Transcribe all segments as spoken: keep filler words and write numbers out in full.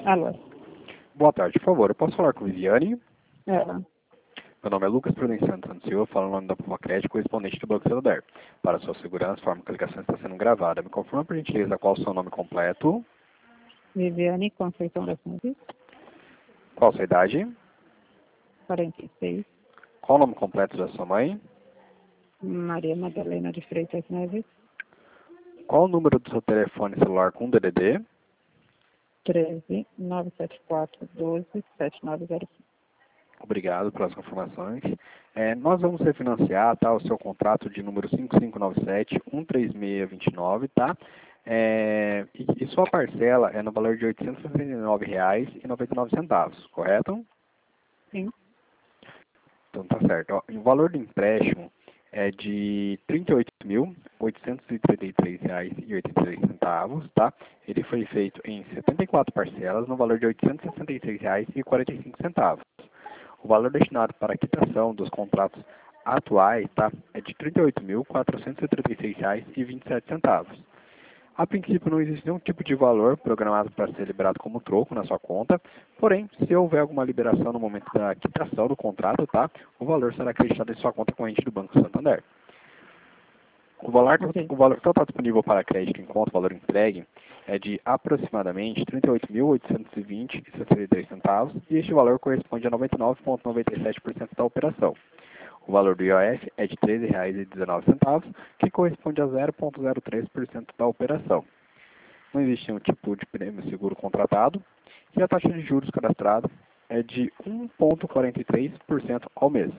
Alô. Boa tarde, por favor, eu posso falar com Viviane? Ela. Meu nome é Lucas Prudenciano Santos Silva, falo no nome da Pova Crédito, correspondente do Banco Santander. Para sua segurança, a forma que a ligação está sendo gravada. Me confirma, por gentileza, qual é o seu nome completo, Viviane Conceição da Silva, qual a sua idade, quarenta e seis. qual o nome completo da sua mãe, Maria Madalena de Freitas Neves, qual o número do seu telefone celular com D D D, treze, nove sete quatro, doze, sete nove zero cinco. obrigado pelas confirmações. É, nós vamos refinanciar, tá, o seu contrato de número cinco cinco nove sete, um três seis dois nove, tá? É, e, e sua parcela é no valor de oitocentos e sessenta e nove reais e noventa e nove centavos, correto? Sim. Então tá certo. Ó, e o valor do empréstimo é de trinta e oito mil, oitocentos e trinta e três reais e oitenta e três centavos, tá? Ele foi feito em setenta e quatro parcelas no valor de oitocentos e sessenta e seis reais e quarenta e cinco centavos. O valor destinado para a quitação dos contratos atuais, tá, é de trinta e oito mil, quatrocentos e trinta e seis reais e vinte e sete centavos. A princípio não existe nenhum tipo de valor programado para ser liberado como troco na sua conta, porém, se houver alguma liberação no momento da quitação do contrato, tá, o valor será acreditado em sua conta corrente do Banco Santander. O valor, Ok. o valor total disponível para crédito em conta, o valor entregue, é de aproximadamente trinta e oito mil, oitocentos e vinte reais e sessenta e três centavos, e este valor corresponde a noventa e nove vírgula noventa e sete por cento da operação. O valor do I O F é de treze reais e dezenove centavos, que corresponde a zero vírgula zero três por cento da operação. Não existe nenhum tipo de prêmio seguro contratado, e a taxa de juros cadastrada é de um vírgula quarenta e três por cento ao mês.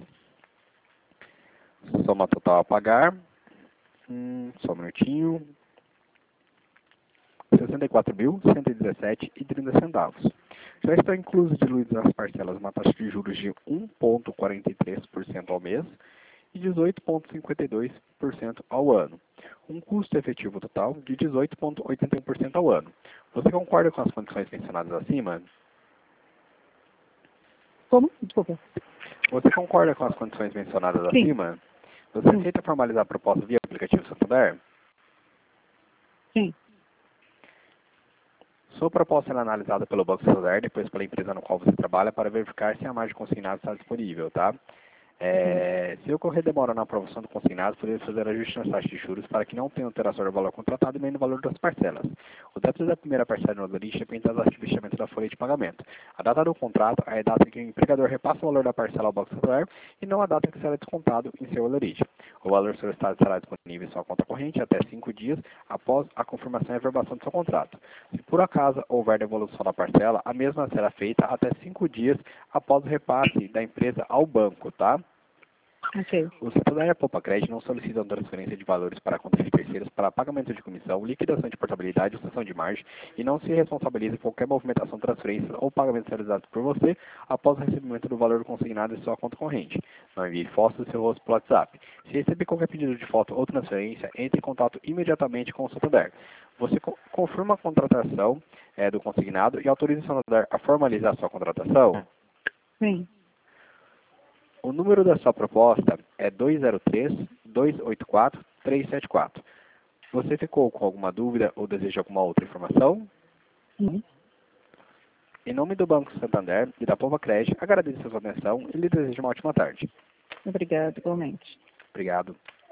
Soma total a pagar, hum, só um minutinho, sessenta e quatro mil, cento e dezessete reais e trinta centavos. Já estão inclusos diluídos nas parcelas uma taxa de juros de um vírgula quarenta e três por cento ao mês e dezoito vírgula cinquenta e dois por cento ao ano. Um custo efetivo total de dezoito vírgula oitenta e um por cento ao ano. Você concorda com as condições mencionadas acima? Como? Desculpa. Você concorda com as condições mencionadas Sim. acima? Você Sim. aceita formalizar a proposta via aplicativo Santander? Sim. Sua proposta será analisada pelo Banco Santander, depois pela empresa no qual você trabalha, para verificar se a margem consignada está disponível, tá? Sim. É, se ocorrer demora na aprovação do consignado, podemos fazer ajuste nas taxas de juros para que não tenha alteração do valor contratado e nem no valor das parcelas. O débito da primeira parcela no honorista depende das atividades de fechamento da folha de pagamento. A data do contrato é a data em que o empregador repassa o valor da parcela ao Banco Santander e não a data em que será descontado em seu honorista. O valor solicitado será disponível em sua conta corrente até cinco dias após a confirmação e averbação do seu contrato. Se por acaso houver devolução da parcela, a mesma será feita até cinco dias após o repasse da empresa ao banco, tá? Ok. O Santander e a Poupa Crédito não solicitam transferência de valores para contas de terceiros para pagamento de comissão, liquidação de portabilidade ou cessão de margem e não se responsabiliza por qualquer movimentação, transferência ou pagamento realizado por você após o recebimento do valor consignado em sua conta corrente. Não envie fotos do seu rosto pelo WhatsApp. Se receber qualquer pedido de foto ou transferência, entre em contato imediatamente com o Santander. Você co confirma a contratação é, do consignado e autoriza o Santander a formalizar a sua contratação? Sim. O número da sua proposta é dois zero três, dois oito quatro, três sete quatro. Você ficou com alguma dúvida ou deseja alguma outra informação? Sim. Em nome do Banco Santander e da Pova Crédito, agradeço a sua atenção e lhe desejo uma ótima tarde. Obrigada, igualmente. Obrigado.